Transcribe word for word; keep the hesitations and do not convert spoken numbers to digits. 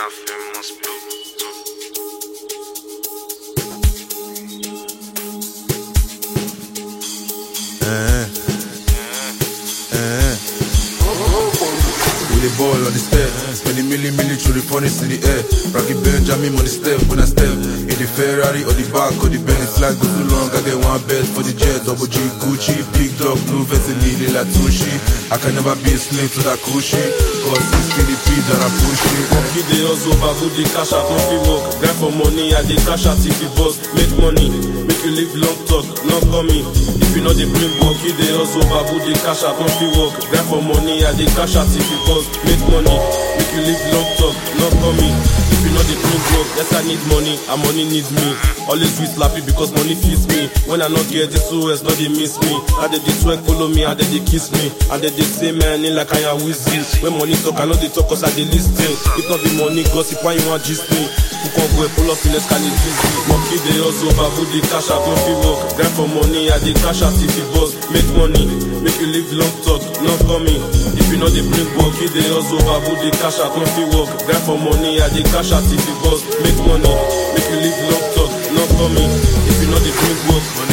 la famous blue. Eh, eh. We the ball on the step, spend the million million through the funnies in the air. Rocky Benjamin on the step when I step. In the Ferrari or the back or the Benz, flag go too long. I get one bet for the jet, double G Gucci, big dog, blue vest and needle like Tushi. I can never be a slave to that cushy, cause it's K D P that I push it. Monkey dey hustle, babu dey cash out, no fit work. Grind for money, I dey cash out if you boss. Make money, make you live long talk, not coming. If you know the bring monkey dey hustle, babu dey cash out, no fit work. Grind for money, I dey cash out if you boss. Make money, make you live long talk, not coming. If you know the bring work, yes I need money, and money needs me. Always be slappy because money feeds me. When I not get this O S, not they miss me. And they dey twerk follow me, and they dey kiss me, and they dey say man in like I am Wizzy. When money talk, I know they talk cause I dey listen. If not be money, gossip, why you want gist me? Who can go and pull up in the scan is busy. Monkey dey hustle, babu dey cash out, no fit work. Grind for money, I dey cash out if you boss. Make money, make you live long talk, not coming. If you know they bring monkey dey hustle, babu dey cash out, no fit work. Grind for money, I dey cash out if you boss. Make money, make you live long talk, not coming. If you know they bring work.